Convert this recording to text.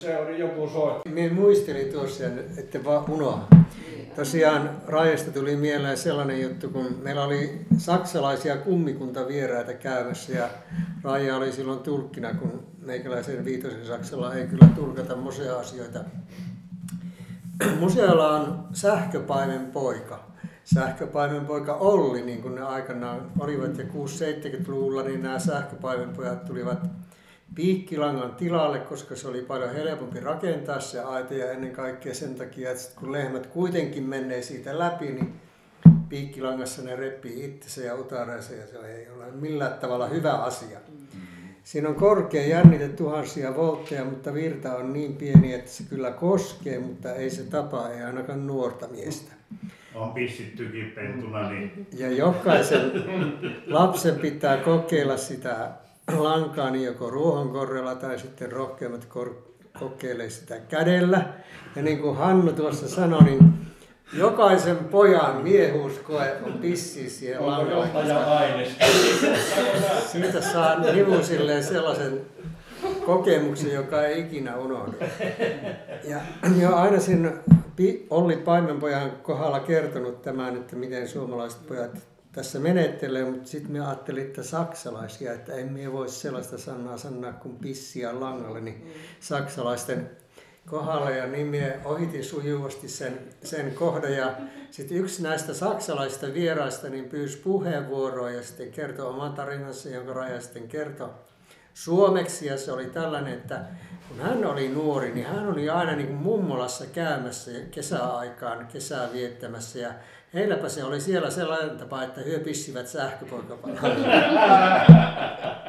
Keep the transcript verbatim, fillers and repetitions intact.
Se oli joku soitti. Minä muistelin tuossa, että vaan unohda. Tosiaan Raijasta tuli mieleen sellainen juttu, kun meillä oli saksalaisia kummikuntavieraita käymässä ja Raija oli silloin tulkkina, kun meikäläisen viitosen Saksalla ei kyllä tulkata musea-asioita. Museolla on sähköpaimen poika. Sähköpaimen poika Olli, niin kuin ne aikanaan olivat ja kuusikymmentä-seitsemänkymmentäluvulla, niin nämä sähköpaimenpojat tulivat piikkilangan tilalle, koska se oli paljon helpompi rakentaa se aita ja ennen kaikkea sen takia, että kun lehmät kuitenkin menee siitä läpi, niin piikkilangassa ne repii itsensä ja utareeseen ja se ei ole millään tavalla hyvä asia. Siinä on korkea jännite tuhansia voltteja, mutta virta on niin pieni, että se kyllä koskee, mutta ei se tapa, ei ainakaan nuorta miestä. On pissittykin pentuna, niin... Ja jokaisen lapsen pitää kokeilla sitä lankaa niin joko ruohonkorrella tai sitten rohkeimmat kor- kokeilee sitä kädellä. Ja niin kuin Hannu tuossa sanoi, niin jokaisen pojan miehuuskoe on pissi siihen langalla. Siitä saa nivusilleen sellaisen kokemuksen, joka ei ikinä unohdu. Ja, ja aina sen Olli Paimenpojan kohdalla kertonut tämän, että miten suomalaiset pojat tässä menettelee, mutta sitten minä ajattelin, että saksalaisia, että en minä voi sellaista sanaa sanoa kuin pissiä langalle, niin saksalaisten kohdalla ja niin minä ohitin sujuvasti sen, sen kohdan ja sitten yksi näistä saksalaisista vieraista niin pyysi puheenvuoroa ja sitten kertoi oman tarinansa, jonka Raija sitten kertoi suomeksi ja se oli tällainen, että kun hän oli nuori, niin hän oli aina niin kuin mummolassa käymässä kesäaikaan, kesää viettämässä ja heilläpä se oli siellä sellainen tapa, että he pissivät sähköpoikapalaa.